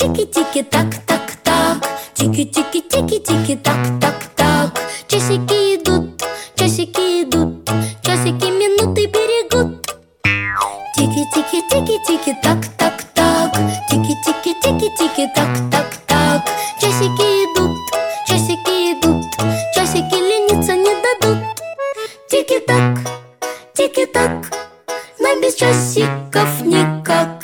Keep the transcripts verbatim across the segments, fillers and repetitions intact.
Тики-тики-так-так-так, тики-тики-тики-тики-так-так-так. Часики идут, часики идут, часики минуты берегут. Тики-тики-тики-тики-так-так-так, тики-тики-тики-тики-так-так-так. Часики идут, часики идут, часики лениться не дадут. Тики-так, тики-так, нам без часиков никак.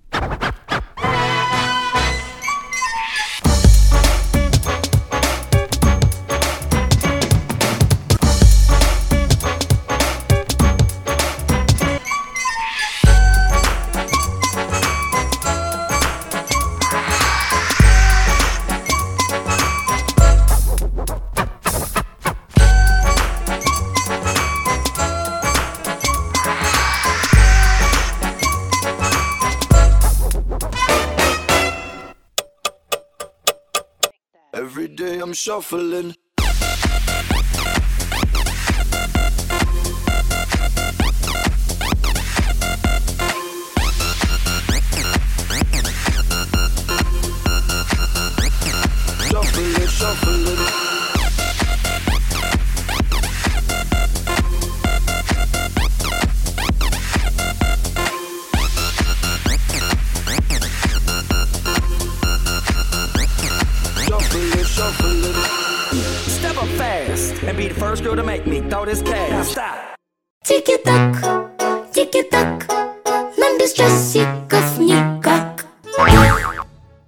Every day I'm shuffling. Shuffling, shuffling. Step up fast and be the first girl to make me throw this cash. Now stop. Тики-так, тики-так, нам без часиков никак.